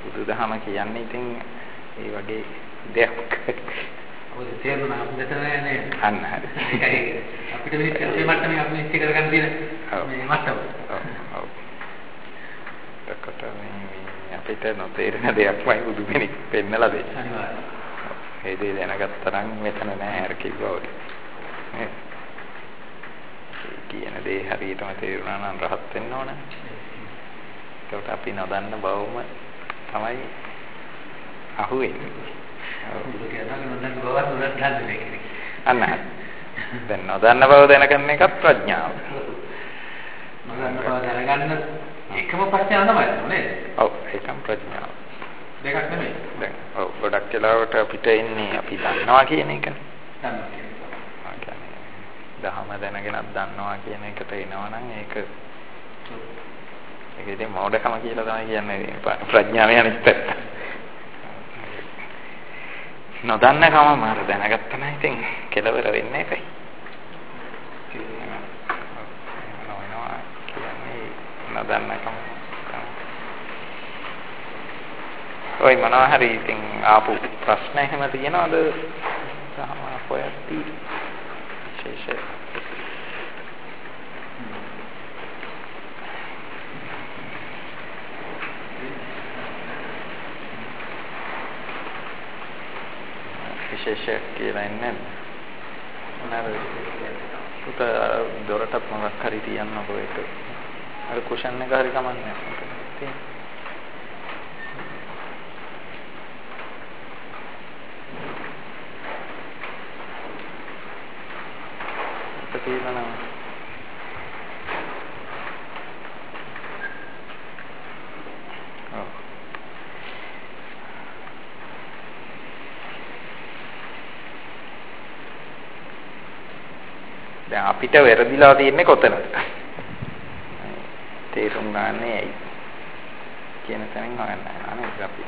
බුදුදහම කියන්නේ ඉතින් ඒ වගේ දෙයක්. ඔය තේරුණා අපිට නෑනේ. අන්න හරි. ඒකයි අපිට මේ මට්ටමේ අපි ඉස්ති කරගන්න තියෙන මේ මට්ටම. ඔව්. ඒකට මේ අපිට නොතේරෙන දෙයක්මයි බුදු කෙනෙක් පෙන්නලා දෙන්නේ. අනිවාර්යයෙන්. ඒ දේ දැනගත්තා නම් මෙතන නෑ අර කිව්වා වගේ. කියන දේ හරියටම තේරුණා නම් රහත් වෙන්න ඕන. ඒකට අපි නොදන්න බවම තමයි අහුවෙන්නේ. අන්න දැන් නොදන්න බව දැනගන්න එකත් ප්‍රඥාව. නොදන්න බව දැනගන්න එකම ප්‍රඥාව තමයි නේද? ඔව් ඒකම ප්‍රඥාව. දෙකක් නෙමෙයි. දැන් ඔව් ගොඩක් වෙලාවට අපිට එන්නේ අපි දන්නවා කියන එකනේ. දන්නවා කියන එක. දහම දැනගෙනත් දන්නවා කියන එකට එනවා නම් ඒක ඉතින් මෝඩකම කියලා තමයි කියන්නේ ප්‍රඥාවේ අනිත් පැත්ත. නොදන්නකම මාර දැනගත්තා නම් ඉතින් කෙලවර වෙන්නේ ඒකයි. නොදන්නකම. ඔය මොනවා හරි ඉතින් ආපු ප්‍රශ්න එහෙම තියෙනවද? සාම අපෝයති විශේෂ විශේෂ කියලා ඉන්නේ මොනවාද? උත දොරටත් මොකක් හරි තියන්නකෝ ඒක. අර කුෂන් එක හරි කමන්නේ නැහැ. දැන් අපිට වැරදිලා තියෙන්නේ කොතනද? තේරුම් ගන්නෑ ඇයි කියන තැනින් හොයන්න යනවා අපි.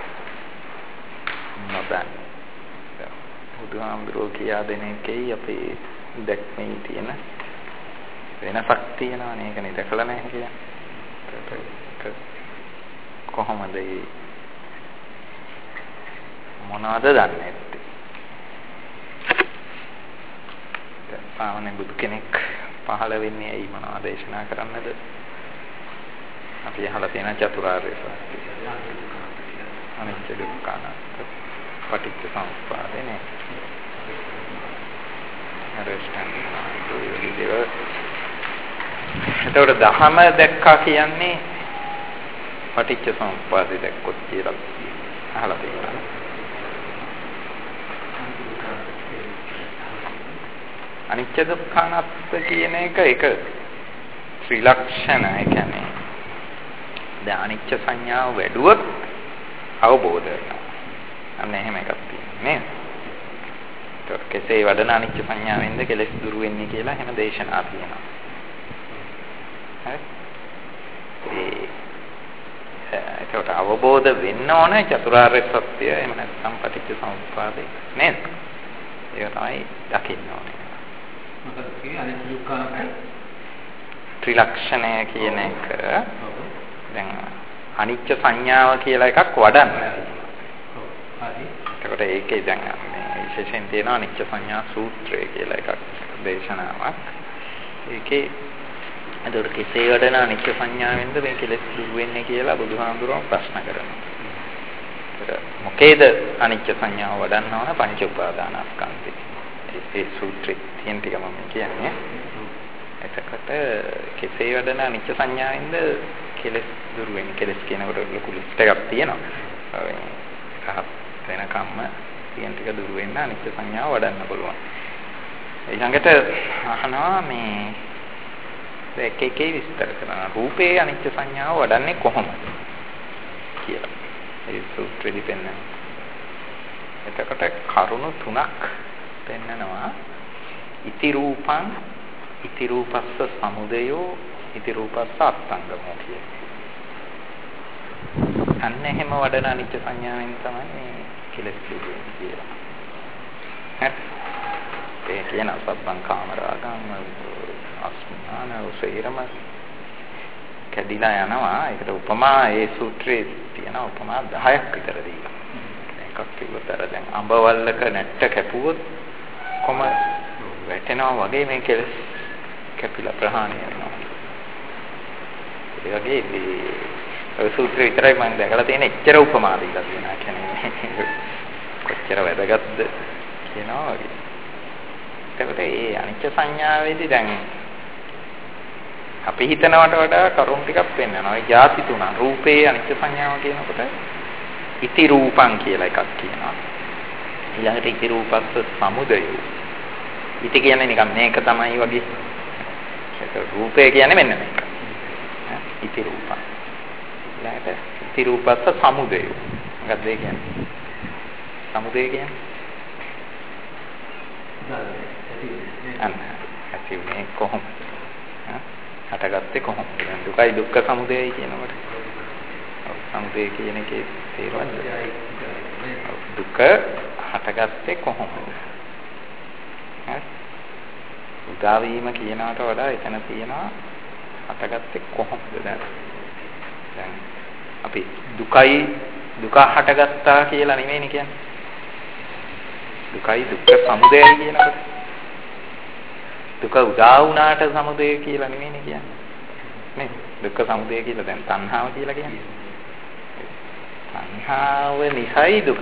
නොදන්නේ. බුදුහාමුදුරුවෝ කියා දෙන එකයි අපේ දැක්මේ තියෙන වෙනසක් තියෙනවානේ. ඒක දැකලා නැහැ කියන්නේ. කොහොමද මොනවද දන්නේ? සාමාන්‍ය බුදු කෙනෙක් පහළ වෙන්නේ ඇයි මොනවද දේශනා කරන්නද? අපි අහලා තියෙන චතුරාර්ය සත්‍ය. අනිත්‍ය දුක්ඛ අනාත්ම පටිච්ච සමුප්පාදේ නේ. එතකොට දහම දැක්කා කියන්නේ පටිච්ච සමුප්පාදේ දැක්කොත් කියලා අහලා තියෙනවා. අනිත්‍ය දුක්ඛ අනාත්ම කියන එක ත්‍රිලක්ෂණ. ඒ කියන්නේ දැන් අනිත්‍ය සංඥාව වැඩුවොත් අවබෝධ වෙනවා. අන්න එහෙම එකක් තියෙනවා නේද? ඒක කෙසේ වඩන අනිත්‍ය සංඥාවෙන්ද කෙලෙස් දුරු වෙන්නේ කියලා එහෙම දේශනා තියෙනවා. හරි? ඒකට අවබෝධ වෙන්න ඕන චතුරාර්ය සත්‍ය. එහෙම නැත්නම් පටිච්ච සමුප්පාදේ නේද? ඒක තමයි දකින්න ඕනේ. මොකද කියන්නේ අනිත්‍ය දුක්ඛ අනාත්ම ත්‍රිලක්ෂණය කියන එක දැන් අනිත්‍ය සංඥාව කියලා එකක් වඩන්න. හරි. එතකොට ඒකේ දැන් මේ විශේෂයෙන් තියෙන අනිත්‍ය සංඥා සූත්‍රය කියලා එකක් දේශනාවක්. ඒකේ අදට කෙසේ වඩන අනිත්‍ය සංඥාවෙන්ද මේ කෙලෙස් දුරු වෙන්නේ කියලා බුදුහාමුදුරුවෝ ප්‍රශ්න කරනවා. මොකේද අනිත්‍ය සංඥාව වඩන්න ඕන? පංච උපාදානස්කන්ධේ. ඒ සූත්‍රයේ තියෙන ටික මම කියන්නේ. එතකොට කෙසේ වඩන අනිත්‍ය සංඥාවෙන්ද කෙලෙස් දුරු වෙන්නේ? කෙලෙස් කියනකොට ලොකු ලිස්ට් එකක් තියෙනවා. රහත් වෙනකම්ම තියෙන ටික දුරු වෙන්න අනිත්‍ය සංඥාව වඩන්න පුළුවන්. ඊළඟට අහනවා මේ එකේ විස්තර කරනවා රූපේ අනිත්‍ය සංඥාව වඩන්නේ කොහොමද කියලා. ඒ සූත්‍රෙදි පෙන්නනවා. එතකොට කරුණු තුනක් පෙන්නනවා. ඉති රූපං ඉති රූපස්ස සමුදයෝ ඉති රූපස්ස අත්ංගමෝ කියන. අන්න එහෙම වඩන අනිත්‍ය සංඥාවෙන් තමයි මේ කෙලෙස් දුරු වෙන්නේ කියලා. හරි. ඒ කියන සබ්බං කාමරාගං අස්මාන උසීරම කැඩිලා යනවා. ඒකට උපමා ඒ සූත්‍රයේ තියෙනවා උපමා 10ක් විතර දීලා. එකක් කිව්වොත් අර දැන් අඹවල්ලක නැට්ට කැපුවොත් කොම වැටෙනවා වගේ මේ කෙලස් කැපිලා ප්‍රහාණය වෙනවා. ඒ වගේ ඔය සූත්‍රය විතරයි මම දැකලා තියෙන එච්චර උපමා දීලා තියෙනවා කියන්නේ කොච්චර වැදගත්ද කියනවා වගේ. ඒකට ඒ අනිත්‍ය සංඥාවේදී දැන් අපි හිතනවට වඩා කරුණු ටිකක් පෙන්වනවා. ඒ ಜಾති තුන රූපේ අනිත්‍ය සංඥාව කියනකොට ඉති රූපං කියලා එකක් කියනවා. ඊළඟට ඉති රූපස්ස සමුදය. ඉති කියන්නේ නිකන් මේක තමයි වගේ. ඒක රූපය කියන්නේ මෙන්න මේක. ඉති රූපං. ඊළඟට ඉති රූපස්ස සමුදය. මොකක්ද ඒ කියන්නේ? සමුදය කියන්නේ ඇතිවෙන්නේ කොහොමද? හටගත්තේ කොහොමද? දුකයි දුක්ඛ සමුදයයි කියනකොට සමුදය කියන එකේ තේරුම දුක හටගත්තේ කොහොමද? උදා වීම කියනකට වඩා එතන තියෙනවා හටගත්තේ කොහොමද? දැන් අපි දුකයි දුක හටගත්තා කියලා නෙමෙයිනේ කියන්නේ. දුකයි දුක්ඛ සමුදයයි කියනකොට දුක උදා වුණාට සමුදය කියලා නෙමෙයිනේ කියන්නේ. නේ? දුක්ඛ සමුදය කියලා දැන් තණ්හාව කියලා කියන්නේ. තණ්හාව නිසයි දුක.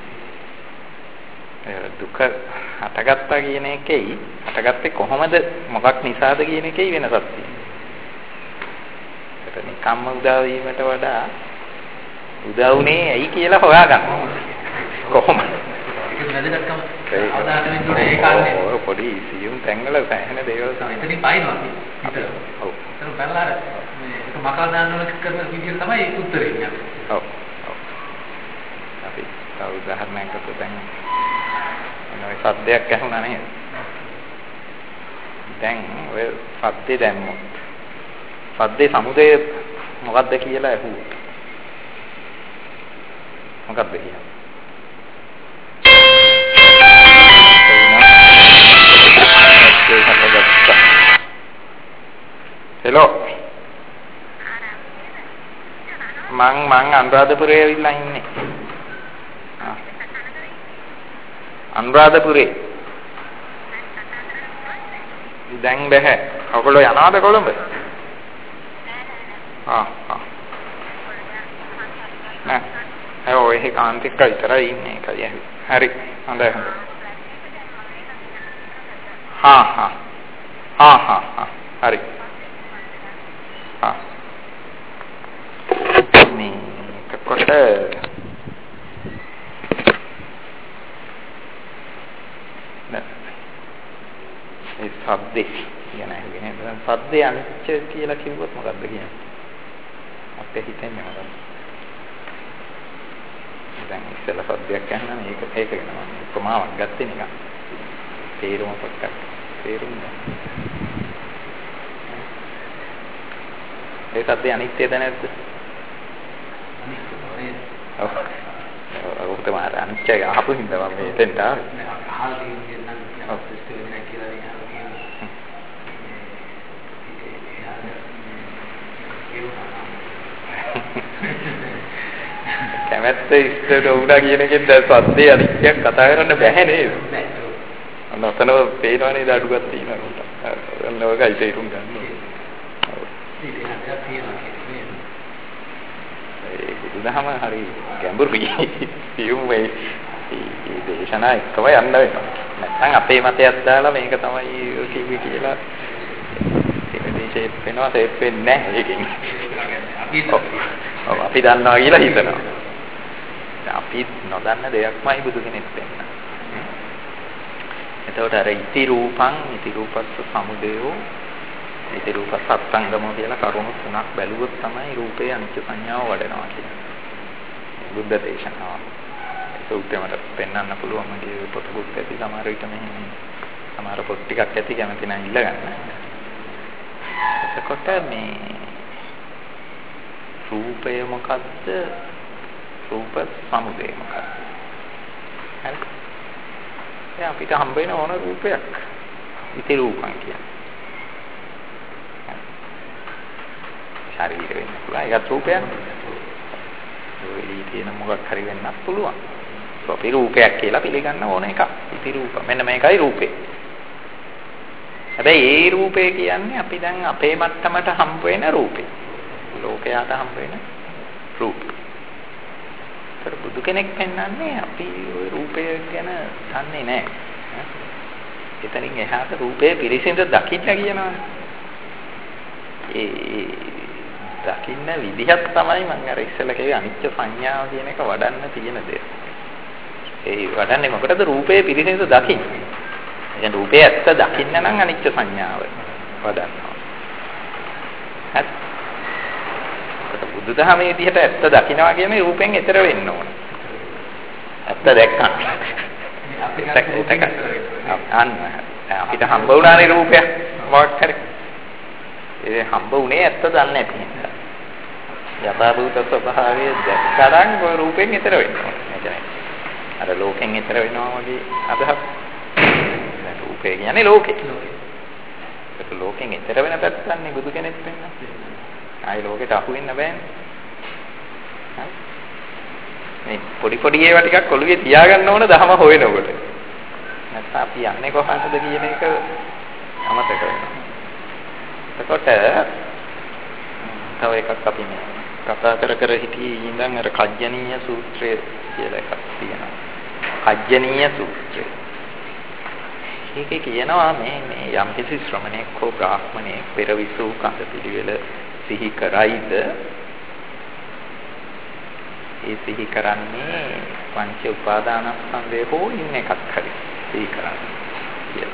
දුක හටගත්තා කියන එකයි හටගත්තේ කොහොමද මොකක් නිසාද කියන එකයි වෙනසක් තියෙනවා. ඒක නිකම්ම උදා වීමට වඩා උදා වුණේ ඇයි කියලා හොයාගන්න. කොහොමද? වැදගත්කම අවධානය යොමු ඒ කාරණේ පොඩි සියුම් තැන්වල සෑහෙන දේවල් තමයි එතනින් පයින්නවා අපි. ඔව්. ඒක බලලා මේ ඒක මකා දාන්න ඕන කරන විදිය තමයි ඒක උත්තරේ කියන්නේ. ඔව්. ඔව්. අපි තව උදාහරණයක් ගත්තොත් දැන් ඔය සද්දයක් ඇහුණා නේද? දැන් ඔය සද්දේ දැම්මොත් සද්දේ සමුදය මොකක්ද කියලා ඇහුවොත් මොකක්ද කියන්නේ? හෙලෝ මං අනුරාධපුරේ ඇවිල්ලා ඉන්නේ. අනුරාධපුරේ දැන් බෑ. ඔයගොල්ලෝ යනවාද කොළඹ? නෑ. ඔය කාන්තික විතරයි ඉන්නේ ඒකයි. හරි. හොඳයි. හරි. මේකට ඒ සද්දේ කියන එක සද්දේ අනිච්ච කියලා කිව්වොත් මොකද්ද කියන්නේ? අපේ හිතන්නේ මොකක්ද? දැන් ඉස්සෙල්ලා සද්දයක් අහනවා මේක ගැන මම උපමාවක් ගත්තේ නිකන්. තේරුම පොඩ්ඩක් තේරුම් ගන්න. ඒ සද්දේ අනිත්‍යද නැද්ද? ඔව්. ඔව් තමයි අනිත්‍ය අහපු හින්දා මම මෙතෙන්ට ආවේ. අහලා තියෙන්නේ නම් ඔව් සිස්ටර් වෙන කියලා කැමැත්ත ඉස්සරට උඩා කියන එකෙන් දැන් සද්දේ අනිත්‍යයක් කතා කරන්න බැහැ නේද? අන්නතන පේනවා නේද අඩුවක් තියෙනවා. අන්න ඔයකයි තේරුම් ගන්න. ඒ බුදුදහම හරි ගැඹුරුයි. සියුම් මේ දේශනා එක්කම යන්න වෙනවා. නැත්නම් අපේ මතයක් දාලා මේක තමයි කිව්වේ කියලා ෂේප් වෙනවා ෂේප් වෙන්නේ නැහැ ඒකෙන්. අපි දන්නවා කියලා හිතනවා. අපි නොදන්න දෙයක්මයි බුදු කෙනෙක් දෙන්න. එතකොට අර ඉති රූපං ඉති රූපස්ස සමුදයෝ ඉති රූපස්ස අත්ංගම කියලා කරුණු තුනක් බැලුවොත් තමයි රූපේ අනිත්‍ය සංඥාව වඩනවා කියන්නේ. බුද්ධ දේශනාව. ඒක උත්තරමට පෙන්වන්න පුළුවන් මගේ පොතකුත් ඇති සමහර විට මෙහෙම සමහර පොත් ටිකක් ඇති කැමති නම් ඉල්ල ගන්න. එතකොට මේ රූපය මොකද්ද? රූප සමුදය මොකක්ද? හරි. දැන් අපිට හම්බ වෙන ඕන රූපයක් ඉති රූපං කියන්නේ. ශරීර වෙන්න පුළුවන්. ඒකත් රූපයක්. කියන මොකක් හරි වෙන්නත් පුළුවන්. අපි රූපයක් කියලා පිළිගන්න ඕන එකක්. ඉති රූප. මෙන්න මේකයි රූපේ. හැබැයි ඒ රූපේ කියන්නේ අපි දැන් අපේ මට්ටමට හම්බ වෙන රූපේ. ලෝකයට හම්බ වෙන රූපේ. ඒතර බුදු කෙනෙක් පෙන්වන්නේ අපි ওই රූපය ගැන දන්නේ නැහැ. එතනින් එහාට රූපේ පිරිසිඳ දකින්න කියනවා. ඒ දකින්න විදිහක් තමයි මම අර ඉස්සෙල්ලා කිව්වේ අනිත්‍ය සංඥාව කියන එක වඩන්න තියෙන දේ. ඒ වඩන්නේ මොකටද? රූපේ පිරිසිඳ දකින්න. يعني රූපේ ඇත්ත දකින්න නම් අනිත්‍ය සංඥාව වඩන්නවා. හරි. බුදුදහමේ විදිහට ඇත්ත දකින්නවා කියන්නේ රූපෙන් ඈතර වෙන්න ඕන. ඇත්ත දැක්කම අපිට හම්බ වුණානේ රූපයක් මොකක් හරි. ඒ හම්බ වුණේ ඇත්ත දන්නේ නැති නිසා. යථාභූත ස්වභාවය දැක්කරන් ඔය රූපෙන් ඈතර වෙන්න ඕන. ඒ කියන්නේ අර ලෝකෙන් ඈතර වෙනවා වගේ අදහස්. රූපේ කියන්නේ ලෝකේ. ඒක ලෝකෙන් ඈතර වෙන පැත්තන්නේ බුදු කෙනෙක් වෙනවා. ආයි ලෝකෙට අහු වෙන්න බෑනේ. මේ පොඩි ඒවා ටිකක් ඔළුවේ තියාගන්න ඕන දහම හොයනකොට. නැත්නම් අපි යන්නේ කොහාටද කියන එක අමතක වෙනවා. එතකොට තව එකක් අපි මේ කතා කර හිටියේ ඉඳන් අර කජ්ජනීය සූත්‍රය කියලා එකක් තියෙනවා. කජ්ජනීය සූත්‍රය. ඒකේ කියනවා මේ යම්කිසි ශ්‍රමණෙක් හෝ බ්‍රාහ්මණයෙක් පෙරවිසු කඳ පිළිවෙල සිහි කරයිද ඒ සිහි කරන්නේ පංච උපාදානස්කන්ධය හෝ ඉන්න එකක් හරි සිහි කරන්නේ.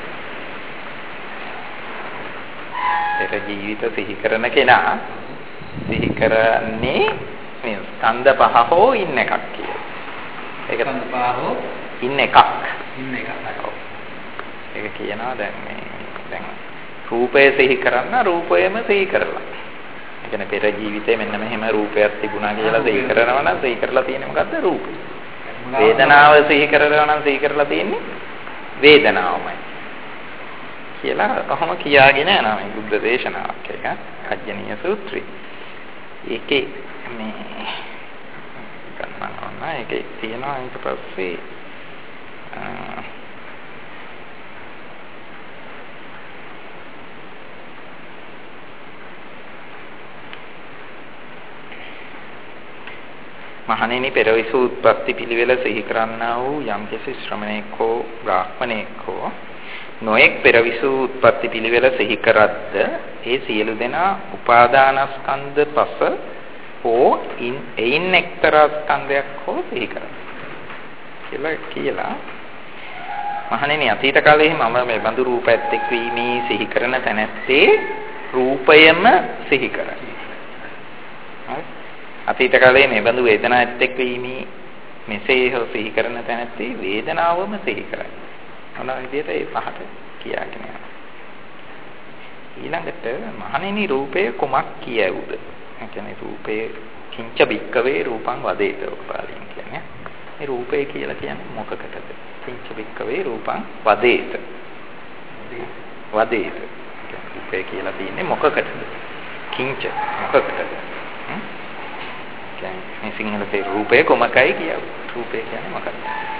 ඒක ජීවිත සිහි කරන කෙනා සිහි කරන්නේ මේ ස්කන්ධ පහ හෝ ඉන්න එකක් කියලා. ඒක ස්කන්ධ පහ හෝ ඉන්න එකක්. ඒක කියනවා දැන් රූපය සිහි කරන්න රූපයම සිහි කරලා. ඒ කියන්නේ පෙර ජීවිතේ මෙන්න මෙහෙම රූපයක් තිබුණා කියලා සිහි කරනවා නම් සිහි කරලා තියෙන්නේ මොකද්ද? රූපය. වේදනාව සිහි කරනවා නම් සිහි කරලා තියෙන්නේ වේදනාවමයි. කියලා කොහොම කියාගෙන යනවා මේ බුද්ධ දේශනාවක් එක. කජ්ජනීය සූත්‍රය. ඒකේ මේ ගන්නවා ඒකේ තියෙනවා ඊට පස්සේ මහණෙනි පෙරවිසු උත්පත්ති පිළිවෙල සිහි කරන්නා වූ යම්කිසි ශ්‍රමණෙක් හෝ බ්‍රාහ්මණෙක් හෝ නොඑක් පෙරවිසු උත්පත්ති පිළිවෙල සිහි කරද්ද ඒ සියලු දෙනා උපාදානස්කන්ධ පස හෝ එයින් එක්තරා ස්කන්ධයක් හෝ සිහි කරයි කියලා මහණෙනි අතීත කාලයේ මම මේ බඳු රූපයත් එක් වීමේ සිහි කරන තැනැත්තේ රූපයම සිහි කරයි. අතීත කාලයේ මේ බඳු වේදනාවත් එක් වීමේ මෙසේ හෝ සිහි කරන තැනැත්තේ වේදනාවම සිහි කරයි. මොන විදිහට ඒ පහට කියාගෙන යනවා. ඊළඟට මහණෙනි රූපය කුමක් කියවුද? ඒ කියන්නේ රූපය කිංච බික්කවේ රූපං වදේත උපාදීන් කියන්නේ. මේ රූපය කියලා කියන්නේ මොකකටද? කිංච බික්කවේ රූපං වදේත. වදේත. රූපය කියලා තියෙන්නේ මොකකටද? කිංච මොකකටද? මේ සිංහලේ රූපය කොමකයි කියව. රූපය කියන්නේ මොකක්ද?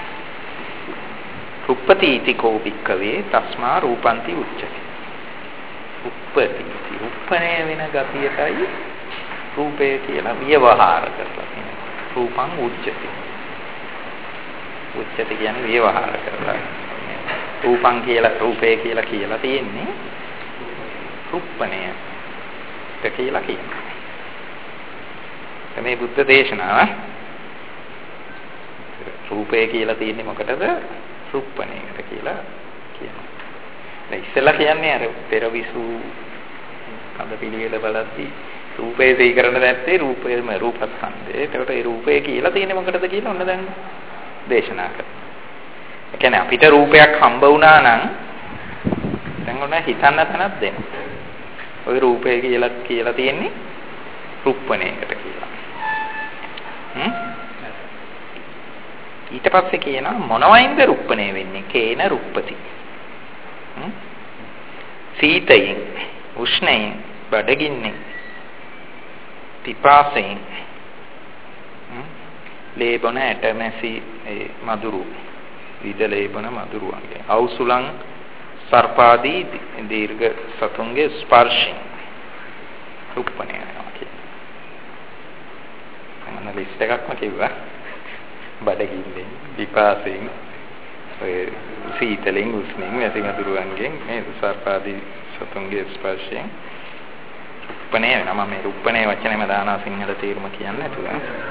උප්පති इति को භික්ඛවේ තස්මා රූපන්ති උච්චති. උප්පති උප්පනේ වෙන ගතියටයි රූපය කියලා ව්‍යවහාර කරලා තියෙනවා. රූපං උච්චති. උච්චති කියන්නේ ව්‍යවහාර කරලා. රූපං කියලා රූපය කියලා තියෙන්නේ උප්පනේ කියලා කියනවා. මේ බුද්ධ දේශනාව රූපය කියලා තියෙන්නේ මොකටද? රූපණයකට කියලා කියනවා. දැන් ඉස්සෙල්ලා කියන්නේ අර පෙරවිසු කඳ පිළිවෙල බලද්දී රූපේ සිහි කරන්න නැත්තේ රූපයම රූපස්කන්ධය. ඒකට ඒ රූපය කියලා තියෙන්නේ මොකටද කියලා ඔන්න දැන් දේශනා කරනවා. ඒ කියන්නේ අපිට රූපයක් හම්බ වුණා නම් දැන් ඔන්න හිතන්න තැනක් දෙන්න. ওই රූපය කියලා තියෙන්නේ රූපණයකට කියලා. ඊට පස්සේ කියනවා මොනවයින්ද රුප්පණය වෙන්නේ? කේන රුප්පති. සීතයෙන්, උෂ්ණයෙන්, බඩගින්නෙන්, පිපාසයෙන්, ලේබන ඇටමැසි මදුරු විද ලේබන මදුරු වගේ අවසුලං සර්පාදී දීර්ඝ සතුන්ගේ ස්පර්ශයෙන් රුප්පණය වෙනවා කියන්නේ. මම ලිස්ට් එකක්ම කිව්වා. බඩගින්නෙන් විපාසයෙන් ඔය සීතලෙන් උස්නෙන් ඇති මදුරුවන්ගෙන් මේ සර්පාදී සතුන්ගේ ස්පර්ශයෙන් රුප්පණය වෙනවා. මම මේ රුප්පණය වචනේම දානවා සිංහල තේරුම කියන්නේ නැතුව.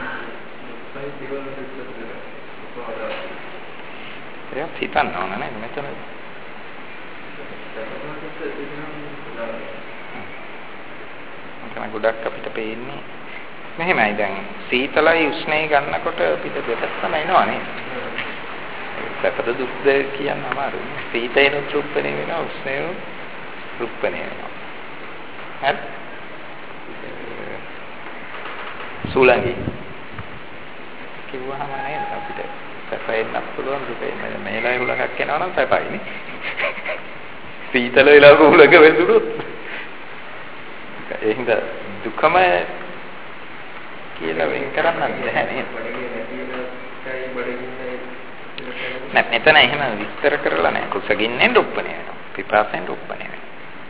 ඒක හිතන්න ඕන නේද මෙතන. මම ගොඩක් අපිට පේන්නේ මෙහෙමයි දැන් සීතලයි උෂ්ණයි ගන්නකොට අපිට දෙපැත්තම එනවා නේද? සැපද දුක්ද කියන්න අමාරුයි. සීතේන රුප්පණය වෙනවා උෂ්ණේන රුප්පණය වෙනවා. හරි? සූලංගි කිව්වහම නේද අපිට සැපෙන්නත් පුළුවන් දුකෙන් මේලයි හුලඟක් එනවා නම් සැපයිනේ. සීතල වෙලා හුලඟ වැදුනොත් ඒ හින්දා දුකම කියලා වෙන් කරන්න බැහැ නේද? නෑ මෙතන එහෙම විස්තර කරලා නෑ. කුසගින්නෙන් රුප්පණය වෙනවා. පිපාසෙන් රුප්පණය වෙනවා.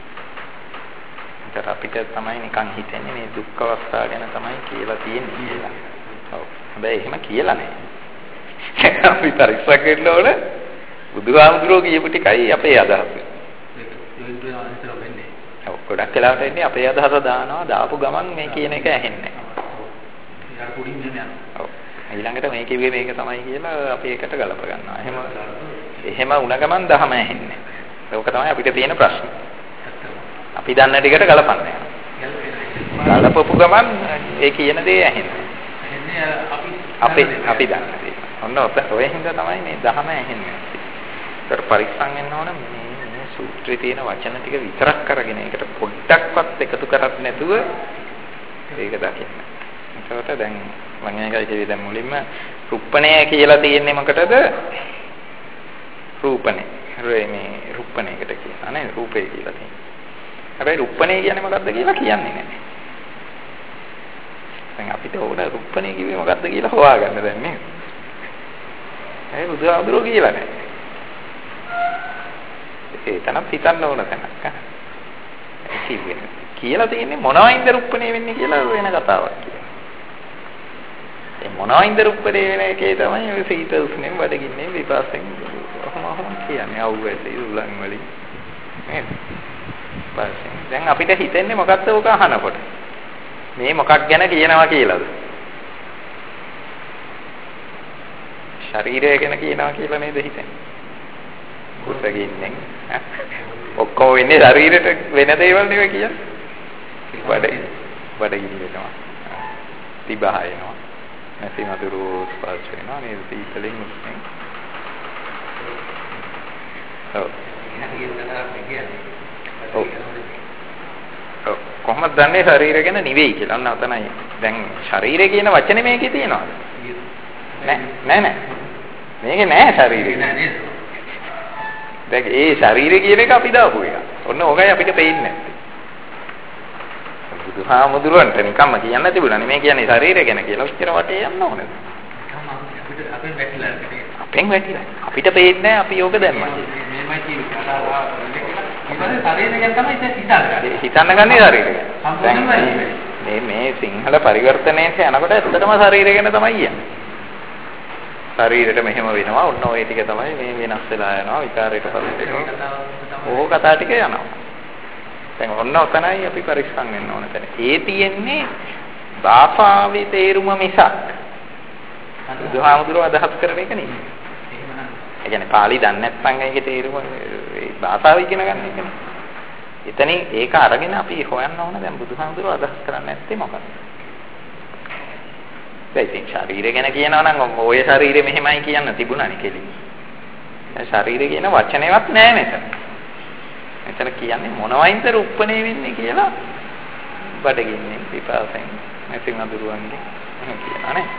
ඒතර අපිට තමයි නිකන් හිතෙන්නේ මේ දුක් අවස්ථාව ගැන තමයි කියලා තියෙන්නේ කියලා. ඔව්. හැබැයි එහෙම කියලා නෑ. අපි පරීක්ෂා කරන්න ඕන බුදුහාමුදුරුවෝ කියපු ටිකයි අපේ අදහස. ඔව් ගොඩක් වෙලාවට ඉන්නේ අපේ අදහස දානවා දාපු ගමන් මේ කියන එක ඇහෙන්නේ නෑ. ඔව්. ඊළඟට මේ කිව්වේ මේක තමයි කියලා අපි ඒකට ගලප ගන්නවා. එහෙම වුණ ගමන් දහම ඇහෙන්නේ. ඒක තමයි අපිට තියෙන ප්‍රශ්නේ. අපි දන්න ටිකට ගලපන්නේ. ගලපපු ගමන් ඒ කියන දේ ඇහෙන්නේ. අපි දන්න දේ. ඔන්න ඔය හින්දා තමයි මේ දහම ඇහෙන්නේ. ඒතර පරිස්සම් වෙන්න ඕන මේ සූත්‍රයේ තියෙන වචන ටික විතරක් අරගෙන ඒකට පොඩ්ඩක්වත් එකතු කරන්නේ නැතුව ඒක දකින්න. ඒකට දැන් මම එකයි කිව්වේ දැන් මුලින්ම රුප්පණය කියලා තියෙන්නේ මොකටද? රූපණේ. මේ රුප්පණයකට කියනවා නේද? රූපේ කියලා තියෙනවා. හැබැයි රුප්පණේ කියන්නේ මොකද්ද කියලා කියන්නේ නැහැ. දැන් අපිට ඕන රුප්පණේ කිව්වේ මොකද්ද කියලා හොයාගන්න දැන් නේද? ඒ බුදුහාමුදුරුවෝ කියලා නැහැ. ඒ තනත් හිතන්න ඕන තැනක්. කියලා තියෙන්නේ මොනවයින්ද රුප්පණේ වෙන්නේ කියලා වෙන කතාවක් කියලා. ඒ මොනවයින්ද රුප්පණේ වෙන එකේ තමයි ඔය සීත උස්නේ බඩගින්නේ විපාසෙන් කොහොම කියන්නේ අවුවැසි උලන් වලින් නේද? දැන් අපිට හිතෙන්නේ මොකක්ද ඔක අහනකොට? මේ මොකක් ගැන කියනවා කියලාද? ශරීරය ගැන කියනවා කියලා නේද හිතන්නේ? කුසගින්නෙන් ඔක්කොම වෙන්නේ ශරීරයට වෙන දේවල් නෙවෙයි කියන්නේ. බඩගින්න වෙනවා. තිබහ එනවා. නැති මధుරු ස්පර්ශ වෙනවා නේද? සීතලෙන් උස්නේ. කොහොමද දන්නේ ශරීරය ගැන නෙවෙයි කියලා? අන්න අතනයි. දැන් ශරීරය කියන වචනේ මේකේ තියෙනවද? නෑ. මේකේ නෑ ශරීරය. දැන් ඒ ශරීරය කියන එක අපි දාපු එක. ඔන්න ඕකයි අපිට පේන්නේ නැත්තේ. බුදුහාමුදුරුවන්ට නිකම්ම කියන්න තිබුණානේ මේ කියන්නේ ශරීරය ගැන කියලා. උච්චර වටේ යන්න ඕනද? අපෙන් වැටිලා. අපිට පේන්නේ නැහැ අපි යෝග දැම්මා කියලා. මේමයි කියන්නේ. ශරීරය ගැන තමයි හිතන්න ගන්නේ ශරීරය ගැන. මේ සිංහල පරිවර්තනයේට යනකොට ඇත්තටම ශරීරය ගැන තමයි කියන්නේ. ශරීරයට මෙහෙම වෙනවා. ඔන්න ඔය ටික තමයි මේ වෙනස් වෙලා යනවා. විකාරයට පත් වෙනවා. ඕක කතා ටික යනවා. දැන් ඔන්න ඔතනයි අපි පරිස්සම් වෙන්න ඕන තැන. ඒ තියෙන්නේ භාෂාවේ තේරුම මිසක් බුදුහාමුදුරුවෝ අදහස් කරන එක නෙමෙයි. ඒ කියන්නේ පාලි දන්නේ නැත්නම් ඒකේ තේරුම ඒ භාෂාව ඉගෙන ගන්න එක නෙමෙයි. එතනින් ඒක අරගෙන අපි හොයන්න ඕන දැන් බුදුහාමුදුරුවෝ අදහස් කරන්නේ නැත්තේ මොකක්ද? දැන් ශරීරය ගැන කියනවා නම් ඔය ශරීරය මෙහෙමයි කියන්න තිබුණානේ කෙලින්. දැන් ශරීරය කියන වචනේවත් නැහැ මෙතන. මෙතන කියන්නේ මොනවයින්ද රුප්පණේ වෙන්නේ කියලා බඩගින්නේ පිපාසෙන් නැති මදුරුවන්ගේ එහෙම කියනවා නේ.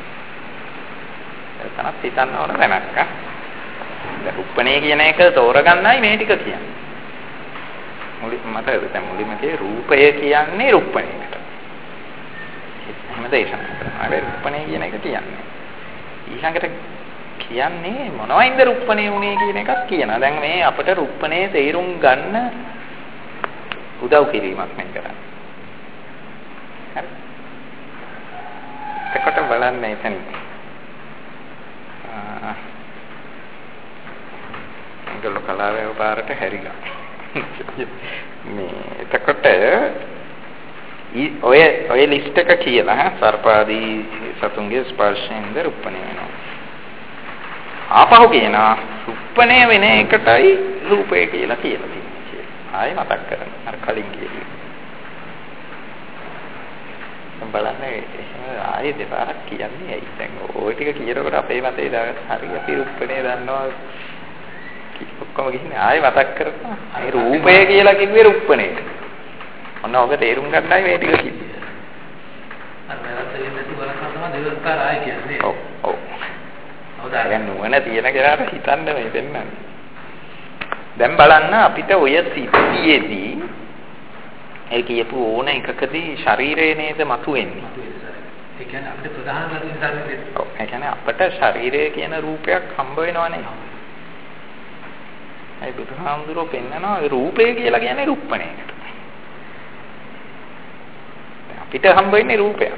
එතනත් හිතන්න ඕන දැනක්. දැන් රුප්පණේ කියන එක තෝරගන්නයි මේ ටික කියන්නේ. මට දැන් මුලින්ම කියේ රූපය කියන්නේ රුප්පණේකට. එහෙම දේශනා කරනවා. අර රුප්පණේ කියන එක කියන්නේ. ඊළඟට කියන්නේ මොනවයින්ද රුප්පණේ උනේ කියන එකක් කියනවා. දැන් මේ අපිට රුප්පණේ තේරුම් ගන්න උදව් කිරීමක් මේ කරන්නේ. හරි. එතකොට බලන්න එතන. ඒගොල්ලෝ කලාවේ පාරට හැරිලා. මේ එතකොට ඔය ලිස්ට් එක කියලා සර්පාදී සතුන්ගේ ස්පර්ශයෙන්ද රුප්පණේ වෙනවා. ආපහු කියනවා රුප්පණේ වෙන එකටයි රූපය කියලා තියෙන්නේ. ආයෙ මතක් කරන්න. අර කලින් කියපු. බලන්න ආයෙ දෙපාරක් කියන්නේ ඇයි? දැන් ওই ටික කියනකොට අපේ මතේ දාගත්ත හරිය අපි රුප්පණේ දන්නවා. ඔක්කොම ගිහින් ආයෙ මතක් කරනවා. ඒ රූපය කියලා කිව්වේ රුප්පණේට. ඔන්න ඔබ තේරුම් ගන්නයි මේ ටික කිව්වේ. අර වැරද්ද වෙන්නේ බලන්න තමයි දෙවස්කාර ආයෙ කියන්නේ. ඔව් ඔව්. දැන් නුවණ තියෙන කෙනාට හිතන්න මේ දෙන්නන්නේ. දැන් බලන්න අපිට ඔය සිද්ධියේදී ඒ කියපු ඕන එකකදී ශරීරය නේද මතුවෙන්නේ. ඒ කියන්නේ අපිට ප්‍රධාන වශයෙන් ශරීරය. ඔව්. ඒ කියන්නේ අපිට ශරීරය කියන රූපයක් හම්බ වෙනවනේ. ඒ බුදුහාමුදුරුවෝ පෙන්නනවා රූපය කියලා කියන්නේ රුප්පණේකට. අපිට හම්බ වෙන්නේ රූපයක්.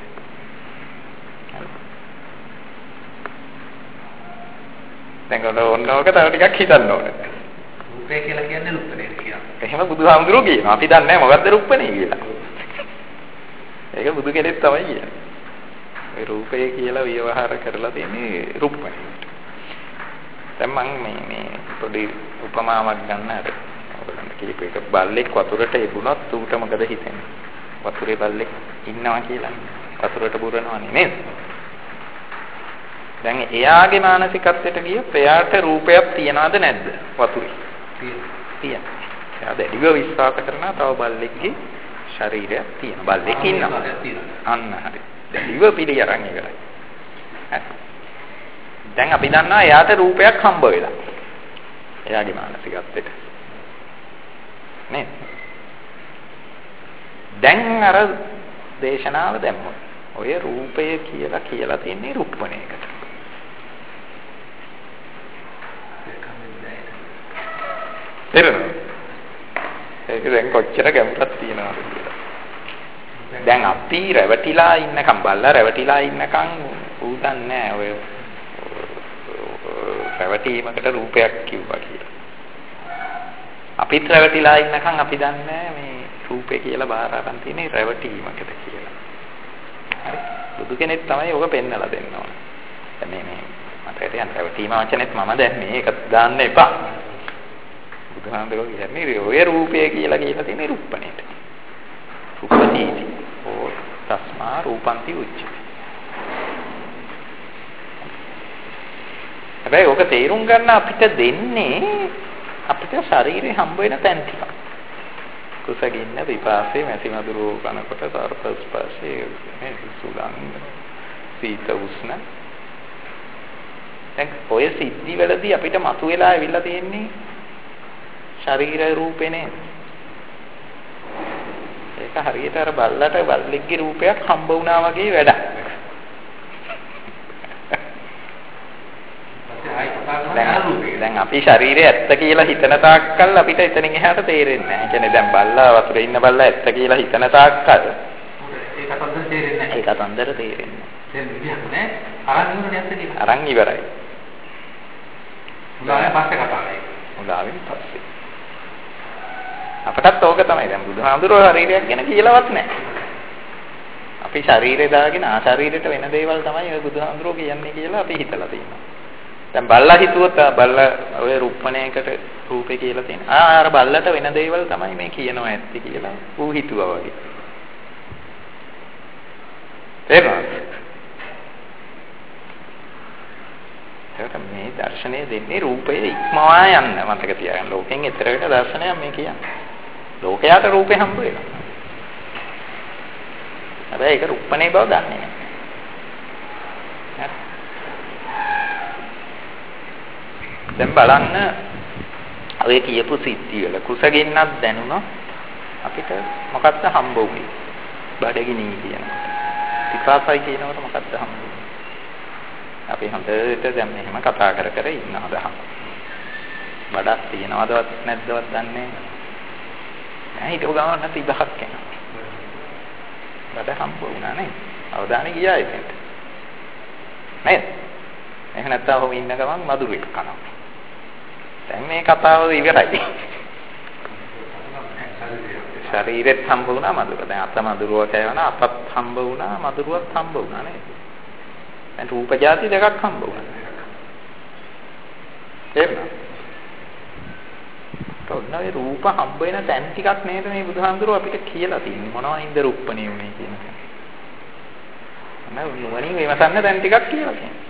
දැන් ඔන්නෝක තව ටිකක් හිතන්න ඕනේ. රූපය කියලා කියන්නේ රුප්පණේ කියලා. එහෙම බුදුහාමුදුරුවෝ කියනවා. අපි දන්නේ නැහැ මොකද්ද රුප්පණේ කියලා. ඒක බුදු කෙනෙක් තමයි කියන්නේ. ඒ රූපය කියලා විවහාර කරලා තියෙන්නේ රුප්පණේ. දැන් මම මේ පොඩි උපමාවක් ගන්න අර ඔයගොල්ලන්ට කියපු එක බල්ලෙක් වතුරට එබුණොත් ඌට මොකද හිතෙන්නේ? වතුරේ බල්ලෙක් ඉන්නවා කියලා. වතුරට බුරනවනේ නේද? දැන් එයාගේ මානසිකත්වයට ගියොත් එයාට රූපයක් තියනවද නැද්ද වතුරේ? තියෙනවා. එයා දැඩිව විශ්වාස කරනවා තව බල්ලෙක්ගේ ශරීරයක් තියෙනවා. බල්ලෙක් ඉන්නවා. අන්න හරි. දැඩිව පිළි අරන් ඉවරයි. හරි. දැන් අපි දන්නවා එයාට රූපයක් හම්බ වෙලා. එයාගේ මානසිකත්වයට. නේද? දැන් අර දේශනාව දැම්මොත් ඔය රූපය කියලා තියෙන්නේ රුප්පණයකට. ඒක දැන් කොච්චර ගැඹුරක් තියෙනවද කියලා. දැන් අපි රැවටිලා ඉන්නකම් බල්ලා රැවටිලා ඉන්නකම් ඌ දන්නේ ඔය රැවටීමකට රූපයක් කිව්වා කියලා. අපිත් රැවටිලා ඉන්නකම් අපි දන්නේ මේ රූපේ කියලා බාර අරන් තියෙන්නේ රැවටීමකට කියලා. හරි. බුදු කෙනෙක් තමයි ඔක පෙන්නලා දෙන්න ඕන. දැන් මේ මතකද යන රැවටීම වචනේත් මම දැන් මේක දාන්න එපා. බුදුහාමුදුරුවෝ කියන්නේ ඔය රූපය කියලා තියෙන්නේ රුප්පණේට. රුප්පණීති. ඕ තස්මා රූපන්ති උච්චති. හැබැයි ඔක තේරුම් ගන්න අපිට දෙන්නේ අපිට ශරීරේ හම්බ වෙන තැන් ටික. කුසගින්න විපාසේ මැසි මදුරෝ කනකොට සර්ප ස්පර්ශයේ මේ සුලංග සීත උෂ්ණ. දැන් ඔය සිද්ධි වලදී අපිට මතුවලා ඇවිල්ලා තියෙන්නේ ශරීර රූපේ නේද? ඒක හරියට අර බල්ලට බල්ලෙක්ගේ රූපයක් හම්බ වුණා වගේ වැඩක්. දැන් අපි ශරීරය ඇත්ත කියලා හිතන තාක්කල් අපිට එතනින් එහාට තේරෙන්නේ නැහැ. ඒ කියන්නේ දැන් බල්ලා වතුරේ ඉන්න බල්ලා ඇත්ත කියලා හිතන තාක්කල් ඒක අතන්දර තේරෙන්නේ නැහැ. ඒක අතන්දර තේරෙන්නේ නැහැ. දැන් විදියක් නෑ. අරන් ඉවරනේ ඇත්ත කියලා. අරන් ඉවරයි. උදාහරණ පස්සේ කතා කරයි. උදාවෙන් පස්සේ. අපටත් ඕක තමයි දැන් බුදුහාමුදුරුවෝ ශරීරයක් ගැන කියලාවත් නැහැ. අපි ශරීරය දාගෙන ආශරීරයට වෙන දේවල් තමයි ඔය බුදුහාමුදුරුවෝ කියන්නේ කියලා අපි හිතලා තියෙනවා. දැන් බල්ලා හිතුවොත් බල්ලා ඔය රුප්පණයකට රූපේ කියලා තියෙන. අර බල්ලට වෙන දේවල් තමයි මේ කියනවා ඇත්ති කියලා ඌ හිතුවා වගේ. තේරුණාද? ඒක මේ දර්ශනය දෙන්නේ රූපය ඉක්මවා යන්න මතක තියාගන්න. ලෝකෙන් ඈතර වෙන දර්ශනයක් මේ කියන්නේ. ලෝකයට රූපේ හම්බ වෙනවා. හැබැයි ඒක රුප්පණේ බව දන්නේ නැහැ. දැන් බලන්න ඔය කියපු සිද්ධි වල කුසගින්නක් දැනුණොත් අපිට මොකක්ද හම්බ වුනේ? බඩගිනි කියනකොට. පිපාසයි කියනකොට මොකක්ද හම්බෙන්නේ? අපි හොඳට දැන් මෙහෙම කතා කර කර ඉන්නවද? බඩක් තියනවදවත් නැද්දවත් දන්නේ නැහැ. ඊට ගමන් නැති ඉබහක් එනවා. බඩ හම්බ වුණා නේද? අවදානෙ ගියා ඒකට. නේද? එහෙම නැත්නම් ඔහොම ඉන්න ගමන් මధుරෙක් කනවා. දැන් මේ කතාව ඉවරයි. ශරීරෙත් හම්බ වුණා මధుර. දැන් අත මధుරව කෑවන අපත් හම්බ වුණා මధుරවත් හම්බ වුණා නේද? දැන් රූප જાති දෙකක් හම්බ වුණා. එහෙම. ඔන්නෝයි රූප හම්බ වෙන තැන් ටිකක් නේද මේ බුදුහාමුදුරුවෝ අපිට කියලා තියෙන්නේ. මොනවයින්ද රූපණේ උනේ කියන එක. අන්න නුවණින් විමසන්න තැන් ටිකක් කියලා තියෙනවා.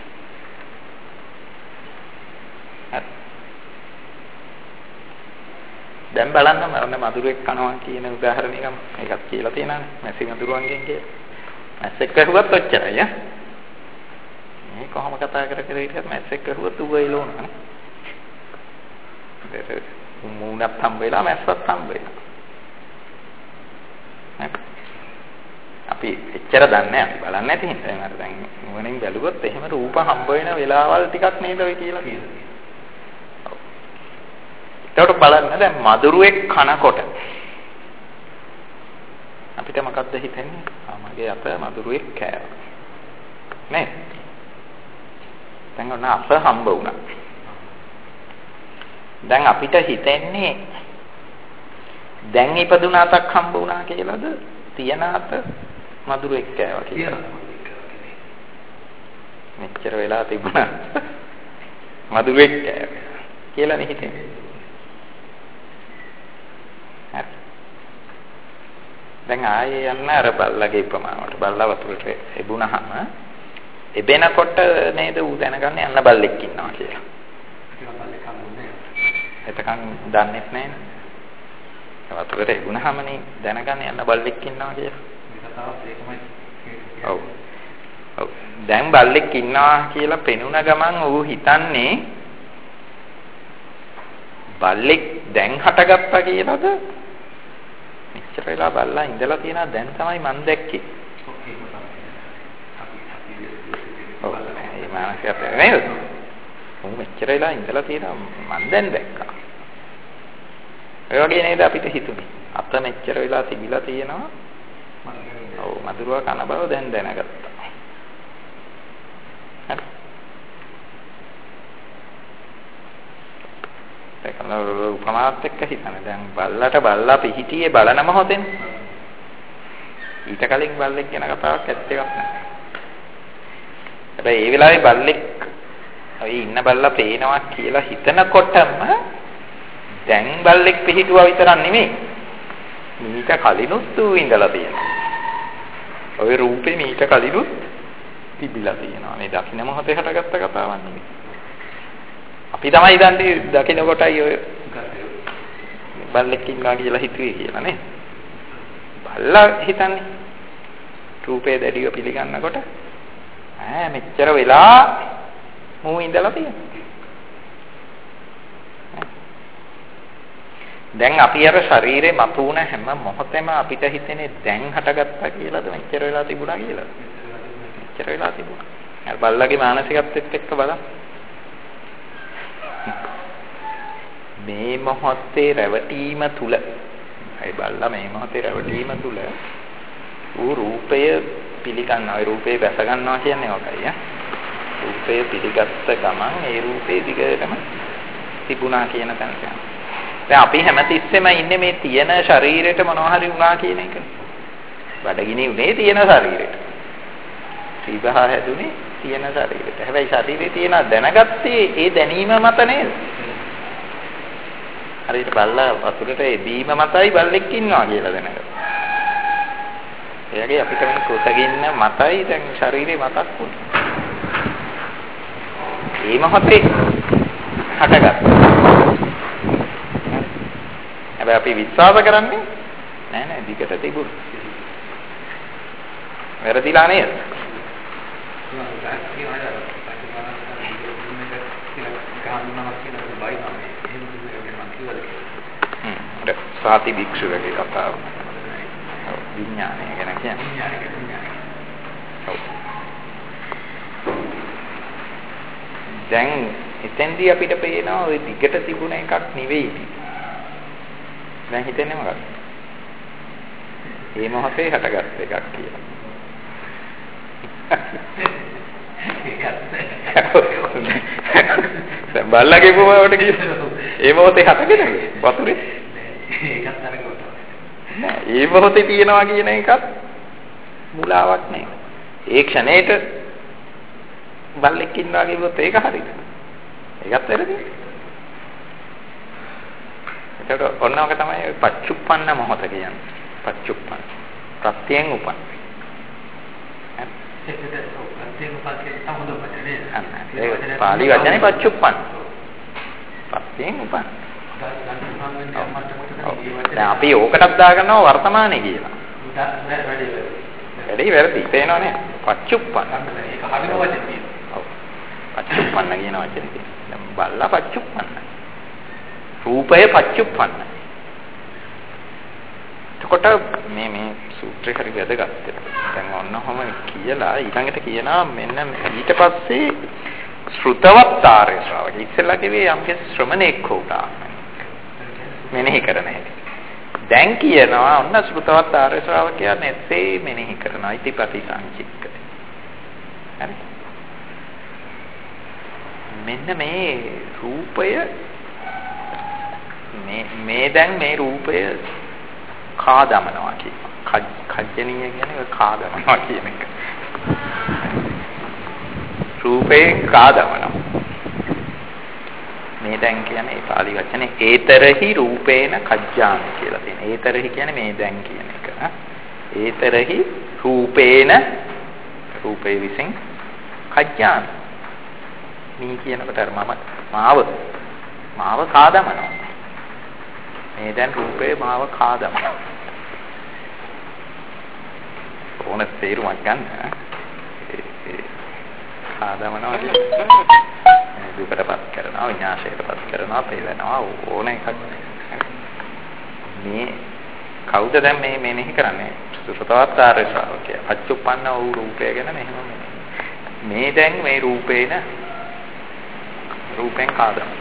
දැන් බලන්න මරණ මధుරෙක් කනවා කියන උදාහරණයක් මේකත් කියලා තියෙනවානේ. මැසි මధుරවන්ගෙන් කියලා. මැස්සෙක් කරුවත් ඔච්චරයි ඈ. මේ කොහොම කතා කර කර ඉතින් මැස්සෙක් කරුවත් උගයිලෝනනේ. මූණත් හම්බ වෙලා මැස්සත් හම්බ වෙලා. අපි එච්චර දන්නේ අපි බලන්නේ නැති හින්දා මම දැන් නුවණින් බැලුවොත් එහෙම රූප හම්බ වෙන වෙලාවල් ටිකක් නේද ඔය කියලා කියනවා. ඒකට බලන්න දැන් මధుරෙක් කනකොට අපිට මොකක්ද හිතෙන්නේ? මගේ අත මధుරෙක් කෑවා. නේ? දැන් ඔන්න අත හම්බ වුණා. දැන් අපිට හිතෙන්නේ දැන් ඉපදුන අතක් හම්බ වුණා කියලාද? තියන අත මధుරෙක් කෑවා කියලා. මෙච්චර වෙලා තිබුණා. මధుරෙක් කෑවා කියලා නේ හිතෙන්නේ. දැන් ආයේ යන්න අර බල්ලගේ ප්‍රමාණයට බල්ලා වතුරට එබුණාම එබෙනකොට නේද ඌ දැනගන්නේ යන්න බල්ලෙක් ඉන්නවා කියලා. එතකන් දන්නේත් නැහැ. වතුරට එබුණාමනේ දැනගන්නේ යන්න බල්ලෙක් ඉන්නවා කියලා. ඔව්. ඔව්. දැන් බල්ලෙක් ඉන්නවා කියලා පෙනුන ගමන් ඌ හිතන්නේ බල්ලෙක් දැන් හටගත්තා කියලාද? මෙච්චර වෙලා බල්ලා ඉඳලා තියෙනවා දැන් තමයි මන් දැක්කේ. ඔව් මේ මානසිකත නේද? උන් මෙච්චර වෙලා ඉඳලා තියෙනවා මන් දැන් දැක්කා. ඒ වගේ නේද අපිට හිතුනේ. අත මෙච්චර වෙලා තිබිලා තියෙනවා. ඔව් මధుරව කන බව දැන් දැනගත්තා. හරි. ඒකන උපමාත් එක්ක හිතන දැන් බල්ලට බල්ලා පිහිටියේ බලන මොහොතෙන් ඊට කලින් බල්ලෙක් ගැන කතාවක් ඇත්තේ නැහැ. හැබැයි ඒ වෙලාවේ බල්ලෙක් ඔය ඉන්න බල්ලා පේනවා කියලා හිතනකොටම දැන් බල්ලෙක් පිහිටුවා විතරක් නෙමෙයි මීට කලිනුත් ඌ ඉඳලා තියෙනවා. ඔය රූපේ මීට කලිනුත් තිබිලා තියෙනවා. මේ දකින්න මොහොතේ හටගත්ත කතාවක් නෙමෙයි. අපි තමයි දන්නේ දකින්න කොටයි ඔය බල්ලෙක් ඉන්නවා කියලා හිතුවේ කියලා නේ. බල්ලා හිතන්නේ රූපේ දැඩිව පිළිගන්නකොට මෙච්චර වෙලා මූ ඉඳලා තියෙනවා. දැන් අපි අර ශරීරේ මතුවන හැම මොහොතෙම අපිට හිතෙන්නේ දැන් හටගත්තා කියලාද මෙච්චර වෙලා තිබුණා කියලාද? මෙච්චර වෙලා තිබුණා. අර බල්ලගේ මානසිකත්වෙත් එක්ක බලන්න. මේ මොහොතේ රැවටීම තුල අය බල්ලා මේ මොහොතේ රැවටීම තුල ඌ රූපය පිළිගන්නවා. ඒ රූපේ වැස ගන්නවා කියන්නේ ඔකයි ඈ. රූපය පිළිගත්ත ගමන් ඒ රූපේ දිගටම තිබුණා කියන තැනට යනවා. දැන් අපි හැමතිස්සෙම ඉන්නේ මේ තියෙන ශරීරෙට මොනවා හරි වුණා කියන එක. බඩගිනි උනේ තියෙන ශරීරෙට. ශ්‍රීබහ හැදුනේ තියෙන ශරීරෙට. හැබැයි ශරීරේ තියෙන දැනගත්තේ ඒ දැනීම මත නේද? හරියට බල්ලා වතුරට එදීම මතයි බල්ලෙක් ඉන්නවා කියලා දැනගත්තා. එයාගේ අපිට මේ කුසගින්න මතයි දැන් ශරීරේ මතක් වුණා. මේ මොහොතේ හටගත්තා. හැබැයි අපි විශ්වාස කරන්නේ නෑ දිගට තිබුණා. වැරදිලා නේද? සාති භික්ෂුවගේ කතාව. විඥානය ගැන කියන්නේ. දැන් එතෙන්දී අපිට පේනවා ওই දිගට තිබුණ එකක් නෙවෙයි. දැන් හිතන්නේ මොකක්ද? මේ මොහොතේ හටගත් එකක් කියලා. දැන් බල්ලගේ බොමවට කියනවා. මේ මොහොතේ හටගෙන වතුරේ. ඒකත් අරකට. නෑ, මේ මොහොතේ තියනවා කියන එකත් මුලාවක් නේ. ඒ ක්ෂණයට බල්ලෙක් ඉන්නවා කියුවොත් ඒක හරිද? ඒකත් වැරදි. ඒකට ඔන්නෝක තමයි පච්චුප්පන්න මොහොත කියන්නේ. පච්චුප්පන්න. ප්‍රත්‍යයෙන් උපන්. ඒක පාලි වචනේ පච්චුප්පන්න. ප්‍රත්‍යයෙන් උපන්. දැන් අපි ඕකටත් දාගන්නවා වර්තමානයේ කියලා. වැඩි වැරදි තේනවනේ. පච්චුප්පන්න. ඒක හරිම වචනේ. ඔව්. පච්චුප්පන්න කියන වචනේ. දැන් බල්ලා පච්චුප්පන්න. රූපය පච්චුප්පන්න. එතකොට මේ සූත්‍රය හරි වැදගත්. දැන් ඔන්නෝම කියලා ඊළඟට කියනවා මෙන්න ඊට පස්සේ ශ්‍රුතවත් ආර්ය ශ්‍රාවක. ඉස්සෙල්ලා කිව්වේ යම්කිසි ශ්‍රමණෙක් වුණා. මෙනෙහි කරන හැටි. දැන් කියනවා ඔන්න ශ්‍රුතවත් ආර්ය ශ්‍රාවකයා නැසේ මෙනෙහි කරනවා. ඉතිපති සංචික්කති. හරි. මෙන්න මේ රූපය මේ දැන් මේ රූපය කාදමනවා කියනවා. කජ්ජනීය කියන්නේ කාදමනවා කියන එක. රූපේ කාදමනවා. මේ දැන් කියන්නේ ඒ පාලි වචනේ ඒතරහි රූපේන කජ්ජාමි කියලා තියෙනවා. ඒතරහි කියන්නේ මේ දැන් කියන එක. ඒතරහි රූපේන රූපේ විසින් කජ්ජාමි. මේ කියනකොට මාව කාදමනවා. මේ දැන් රූපේ මාව කාදමනවා. ඕන තේරුමක් ගන්න. කාදමනවා කියන්නේ දුකටපත් කරනවා, විනාශයටපත් කරනවා, පෙළෙනවා ඕන එකක්. මේ කවුද දැන් මේ මෙනෙහි කරන්නේ? සුසතවත් ආර්ය ශ්‍රාවකයා. පච්චුප්පන්න වූ රූපය ගැන මෙහෙම මේ දැන් මේ රූපෙන් කාදමනවා.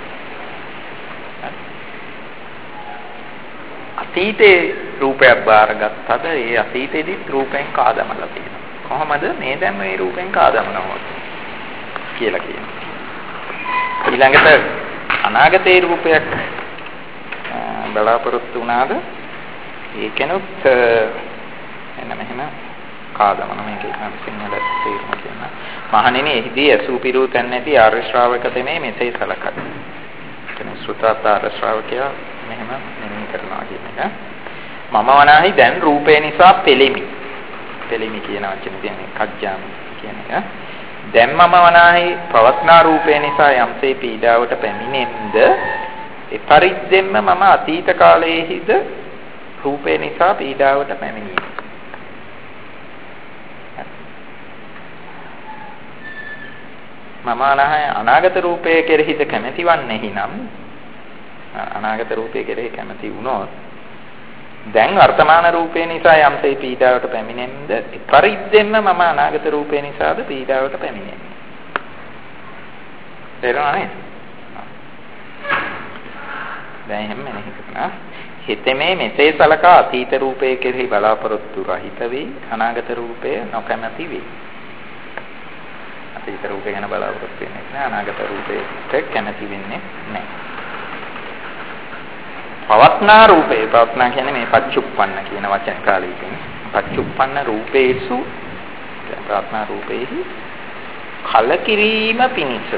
අතීතේ රූපයක් බාරගත්තද ඒ අතීතෙදි රූපෙන් කාදමලා තියෙනවා. කොහොමද මේ දැන් මේ රූපෙන් කාදමනවා කියලා කියනවා. ඊළඟට අනාගතේ රූපයක් බලාපොරොත්තු වුණාද ඒකෙනුත් එන්න මෙහෙම කාදමන මේකේ නම් සිංහල තේරුම කියන මහණෙනි එහිදී අසුපිරු තැන් නැති ආර්ය ශ්‍රාවක තෙමේ මෙසේ සලකයි. කෙනෙක් සුතත ආර්ය ශ්‍රාවකයා මෙහෙම මෙනෙහි කරනවා කියන එක. මම වනාහි දැන් රූපේ නිසා පෙළෙමි. පෙළෙමි කියන වචනේ කියන්නේ කජ්ජාමි කියන එක. දැන් මම වනාහි පවස්නා රූපේ නිසා යම්සේ පීඩාවට පැමිණෙන්ද පරිද්දෙන්ම මම අතීත කාලයේහිද රූපේ නිසා පීඩාවට පැමිණියේ. මම අනාගත රූපයේ කෙරෙහිද කැමැති වන්නේහි නම් අනාගත රූපයේ කෙරෙහි කැමැති වුණොත් දැන් වර්තමාන රූපේ නිසා යම්සේ පීඩාවට පැමිණෙන්ද පරිද්දෙන්ම මම අනාගත රූපේ නිසාද පීඩාවට පැමිණෙන්නේ. තේරුණානේ? දැන් එහෙම මෙනෙහි කරනවා. හිතෙමේ මෙසේ සලකා අතීත රූපයේ කෙරෙහි බලාපොරොත්තු රහිත වේ අනාගත රූපය නොකැමැති වේ. අතීත රූපේ ගැන බලාපොරොත්තු වෙන්නේ නැහැ අනාගත රූපයට කැමැති වෙන්නේ නැහැ. පවත්නා රූපේ පවත්නා කියන්නේ මේ පච්චුප්පන්න කියන වචන කාලයකින් පච්චුප්පන්න රූපේසු පවත්නා රූපේහි කලකිරීම පිණිසද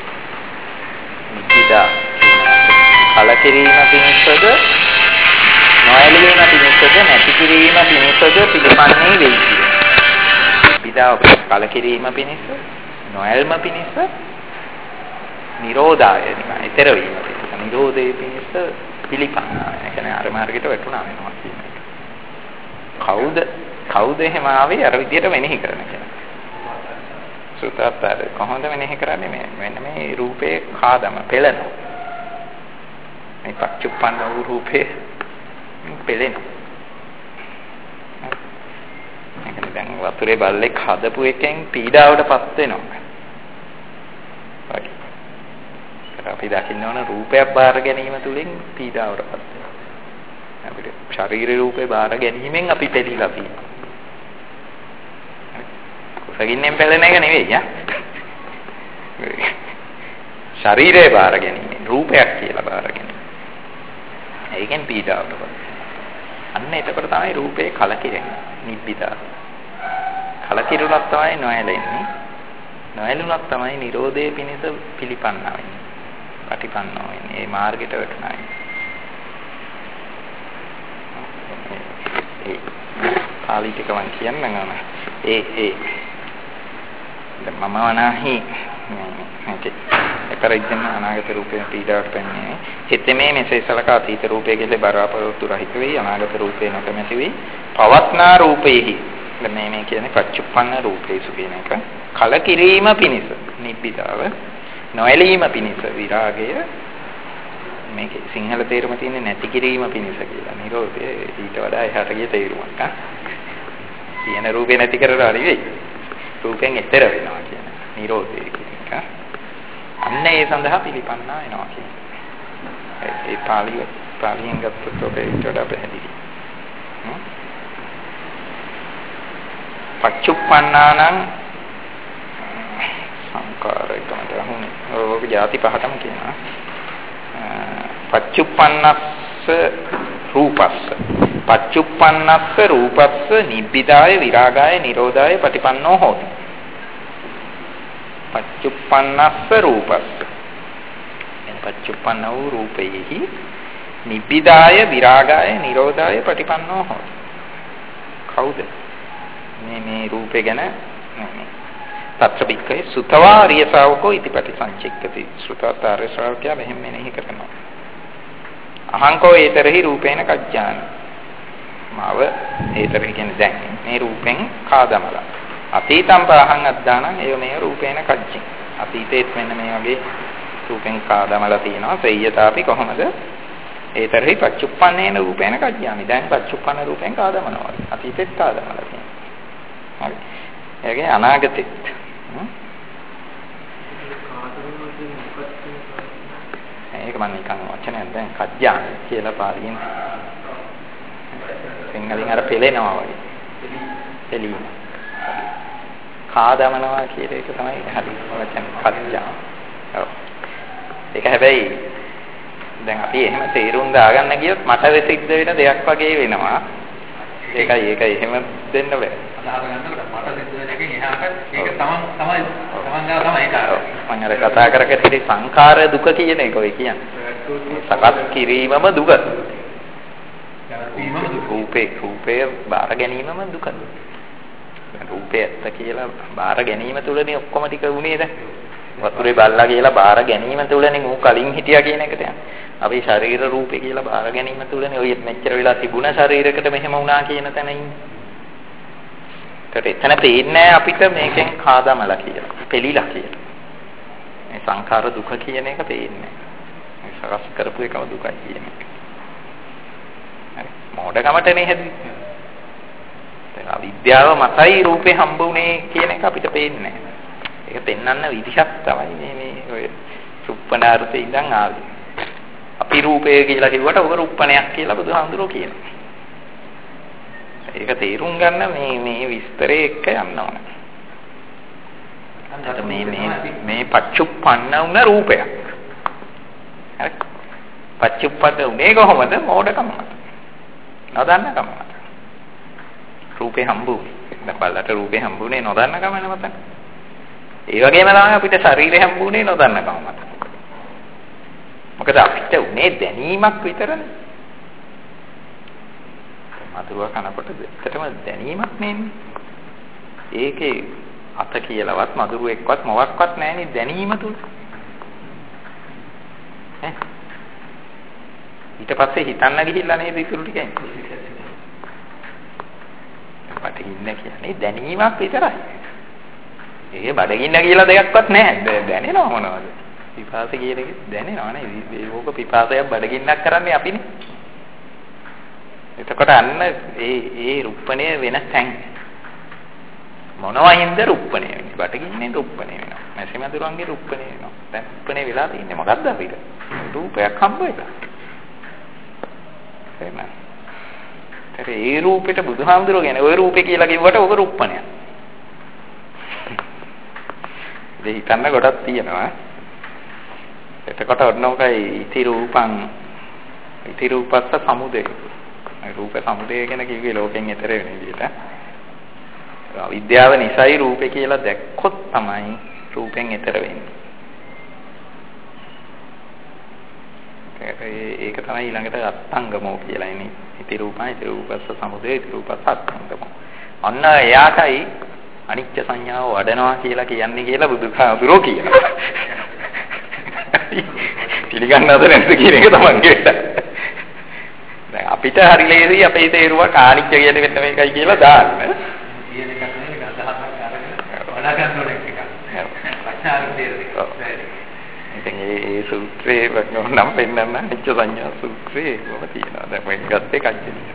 නිකිදා කලකිරීම පිණිසද නොයැලීම පිණිසද නැති කිරීම පිණිසද පිළිපන්නේ වෙයි කියන විදාව කලකිරීම පිණිස නොයල්ම පිණිස නිරෝධාය ඊතර වීම පිණිස නිරෝධේ පිණිස පිළිපන්නා. ඒ කියන්නේ අර මාර්ගයට වැටුණා වෙනවා කියන එක. කවුද එහෙම ආවේ අර විදියට මෙනෙහි කරන කෙනා. සුතත්තර කොහොමද මෙනෙහි කරන්නේ මෙන්න මේ රූපේ කාදම පෙළෙනවා. මේ පච්චුප්පන්න වූ රූපේ පෙළෙනවා. දැන් වතුරේ බල්ලෙක් හදපු එකෙන් පීඩාවටපත් වෙනවා. හරි. අපි දකින්න ඕන රූපයක් බාර ගැනීම තුළින් පීඩාවටපත් වෙනවා. අපිට ශරීර රූපේ බාර ගැනීමෙන් අපි පෙළීලා තියෙනවා. කුසගින්නෙන් පෙළෙන එක නෙවෙයි යා. ශරීරය බාර ගැනීම, රූපයක් කියලා බාර ගැනීම. ඒකෙන් පීඩාවටපත් වෙනවා. අන්න එතකොට තමයි රූපේ කලකිරෙන්නේ. නිබ්බිදා. කලකිරුණක් තමයි නොයැලෙන්නේ. නොයැලුණක් තමයි Nirodhe පිණිස පිළිපන්නා වෙන්නේ. පටිපන්නා වෙන්නේ. මේ මාර්ගයට වැටෙනවා. ඒ පාලි ටික මම කියන්නම් අන. ඒ මම වනාහි එකරින් අනාගත රූපේ පීඩාවට පැන්නේ. හිතේ මෙසේ සලකා අතීත රූපයේ කෙලෙ බරපතල රහිත වෙයි අනාගත රූපේ නොකමැති වෙයි. පවත්නා රූපේහි මේ කියන්නේ පච්චුප්පන්න රූපේසු කියන එක කලකිරීම පිණිස නිබ්බිදාව නොඇලීම පිණිස විරාගය මේකේ සිංහල තේරුම තියෙන්නේ නැති කිරීම පිණිස කියලා. නිරෝධය ඊට වඩා එහාට ගිය තේරුමක්. තියෙන රූපේ නැති කරලා නෙවෙයි. රූපෙන් එතර වෙනවා කියන නිරෝධය කියන එක. අන්න ඒ සඳහා පිළිපන්නා වෙනවා කියන්නේ. ඒ පාලියෙන් ගත්තොත් ඔබ ඊට වඩා පැහැදිලි. පච්චුප්පන්නානං සංකාරයකම දහුනේ. ඔය ಜಾති පහටම කියනවා. පච්චුප්පන්නස්ස රූපස්ස. පච්චුප්පන්නස්ස රූපස්ස නිබ්බිදාය විරාගාය නිරෝධාය පටිපන්නෝ හෝති. පච්චුප්පන්නස්ස රූපස්ස. එන පච්චුප්පන්න වූ රූපේහි නිබ්බිදාය විරාගාය නිරෝධාය පටිපන්නෝ හෝති. කවුද? මේ රූපේ ගැන තත්ත්‍විකේ සුතවා ආර්ය ශ්‍රාවකෝ ඉතිපටි සංචික්කති. සුතවත් ආර්ය ශ්‍රාවකයා මෙහෙම මෙනෙහි කරනවා. අහංකෝ ඒතරහි රූපේන කච්ඡාන. මාව ඒතරහි කියන්නේ දැන් මේ රූපෙන් කාදමලා. අතීතම් පහං අද්දානං එය මේ රූපේන කච්චි. අතීතේත් මෙන්න මේ වගේ රූපෙන් කාදමලා තියෙනවා. සෙය්‍යතාපි කොහමද? ඒතරහි පච්චුප්පන්නේන රූපේන කච්ඡාමි. දැන් පච්චුප්පන්න රූපෙන් කාදමනවා. අතීතෙත් කාදමලා තියෙනවා. හරි. ඒකේ අනාගතෙත් ඒක මම නිකන් වචනයක් දැන් කජ්ජාන කියලා පාලියෙන් සිංහලෙන් අර පෙලෙනවා වගේ. පෙලීම. කාදමනවා කියන එක තමයි හරි වචන කජ්ජාන. ඔව්. ඒක හැබැයි දැන් අපි එහෙම තේරුම් දාගන්න ගියොත් මට වෙසිද්ද වෙන දෙයක් වගේ වෙනවා. ඒකයි එහෙම දෙන්න බෑ. මම අර කතා කරගෙන සංඛාර දුක කියන එක ඔය කියන්නේ. සකස් කිරීමම දුක. රූපේ බාර ගැනීමම දුක. රූපේ ඇත්ත කියලා බාර ගැනීම තුළනේ ඔක්කොම ටික උනේ දැන්. වතුරේ බල්ලා කියලා බාර ගැනීම තුළනේ ඌ කලින් හිටියා කියන එකට යන්නේ. අපි ශරීර රූපේ කියලා බාර ගැනීම තුළනේ ඔය මෙච්චර වෙලා තිබුණ ශරීරයකට මෙහෙම වුණා කියන තැන ඉන්නේ. ඒකට එතන පේන්නේ අපිට මේකෙන් කාදමලා කියලා. පෙලිලා කියලා. මේ සංඛාර දුක කියන එක පේන්නේ. මේ සකස් කරපු එකම දුකයි කියන එක. හරි. මොඩකමටනේ හැදෙන්නේ. දැන් අවිද්‍යාව මතයි රූපේ හම්බුනේ කියන එක අපිට පේන්නේ නැහැ. ඒක පෙන්වන්න විදිහක් තමයි මේ ඔය සුප්පනාර්ථේ ඉඳන් ආවේ. අපි රූපය කියලා කිව්වට ඔබ රූපණයක් කියලා බුදුහාමුදුරුවෝ කියනවා. ඒක තේරුම් ගන්න මේ විස්තරේ එක්ක යන්න ඕන. අන්තර මේ පච්චුප්පන්න වුණ රූපයක්. හරි. පච්චුප්පන්න උනේ කොහොමද? මෝඩකම මත. නොදන්නකම මත. රූපේ හම්බුනේ. දැන් බලලා රූපේ හම්බුනේ නොදන්නකම නේද? ඒ වගේම තමයි අපිට ශරීරය හම්බුනේ නොදන්නකම මත. මොකද අපිට උනේ දැනීමක් විතරනේ. මధుරව කනකොට දෙකටම දැනීමක් නෙන්නේ. ඒකේ අත කියලාවත් මధుරෙක්වත් මොවක්වත් නැහෙනේ දැනීම තුල. ඊට පස්සේ හිතන්න ගිහිල්ලා නේද ඉතුරු ටික එන්නේ. බඩගින්න කියන්නේ දැනීමක් විතරයි. ඒ බඩගින්න කියලා දෙයක්වත් නැහැ. දැනෙනව මොනවද? පිපාසය කියන එක දැනෙනව නේ. ඕක පිපාසයක් බඩගින්නක් කරන්නේ අපිනේ. එතකොට අන්න ඒ රූපණය වෙන තැන්. මොනවයින්ද රුප්පණය වෙන්නේ? බටගින්නේ රුප්පණය වෙනවා. මැසිමදුරන්ගේ රුප්පණය වෙනවා. දැන් රුප්පණය වෙලා තියෙන්නේ මොකද්ද අපිට? රූපයක් හම්බ වෙලා. එහෙනම් ඒ රූපෙට බුදුහාමුදුරුවෝ කියන්නේ ওই රූපේ කියලා කිව්වට ඔක රුප්පණයක්. ඉතින් හිතන්න ගොඩක් තියෙනවා. එතකොට ඔන්නෝකයි ඉති රූපස්ස සමුදය. රූප සමුදය කියන කිව්වේ ලෝකෙන් ඈතර වෙන විදිහට. විද්‍යාව නිසයි රූපේ කියලා දැක්කොත් තමයි රූපෙන් ඈතර වෙන්නේ. ඒක තමයි ඊළඟට අත්ංගමෝ කියලා ඉන්නේ. ඉති රූපස්ස සමුදය ඉති රූපස්ස අත්ංගමෝ. අන්න එයාටයි අනිත්‍ය සංඥාව වඩනවා කියලා කියන්නේ කියලා බුදුහාමුදුරුවෝ කියනවා. පිළිගන්නවද නැද්ද කියන එක තමයි කියන්න. දැන් අපිට හරි ලේසි අපේ තේරුවක් අනිත්‍ය කියන්නේ මෙන්න මේකයි කියලා දාන්න. කියන එක නෙවෙයි අදහසක් අරගෙන වඩා ගන්න ඕනේ එක. වචාර තේරෙන්නේ. ඉතින් ඒ සූත්‍රයේ වගනම් පෙන්නන්න අනිත්‍ය සංඥා සූත්‍රයේ මොකද තියෙනවා. දැන් මම ගත්තේ කච්චිනේ.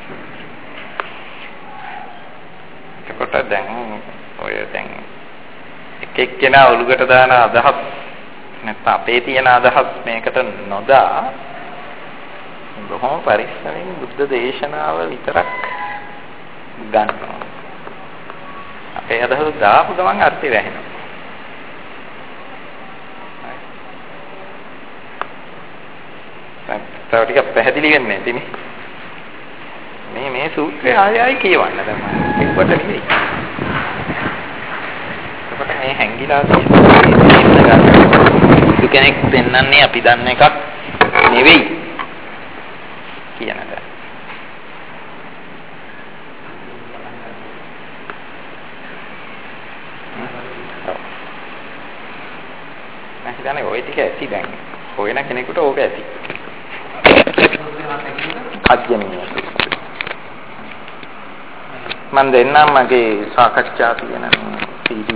ඒකට දැන් ඔය දැන් එක එක්කෙනා ඔලුකට දාන අදහස් නැත්නම් අපේ තියෙන අදහස් මේකට නොදා බොහොම පරිස්සමෙන් බුද්ධ දේශනාව විතරක් ගන්නවා. අපේ අදහස් දාපු ගමන් අර්ථය වැහෙනවා. තව ටිකක් පැහැදිලි වෙන්නේ නැතිනේ. මේ සූත්‍රය ආයෙ කියවන්න දැන් මම කිව්වට නෙවෙයි. ඒකට මේ හැංගිලා තියෙන කෙනෙක් දෙන්නන්නේ අපි දන්න එකක් නෙවෙයි කියනද. මම හිතන්නේ ওই ටික ඇති දැන්. හොයන කෙනෙකුට ඕක ඇති. අධ්‍යයනය. මම දෙන්නම් මගේ සාකච්ඡා තියෙන CD